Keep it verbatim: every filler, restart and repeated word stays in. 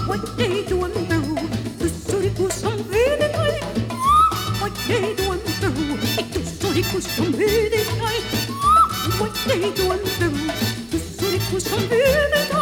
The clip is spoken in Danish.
What they doing through? The suriku som vede kai. What they doing through? The suriku som vede kai. What they doing through? The suriku som vede kai.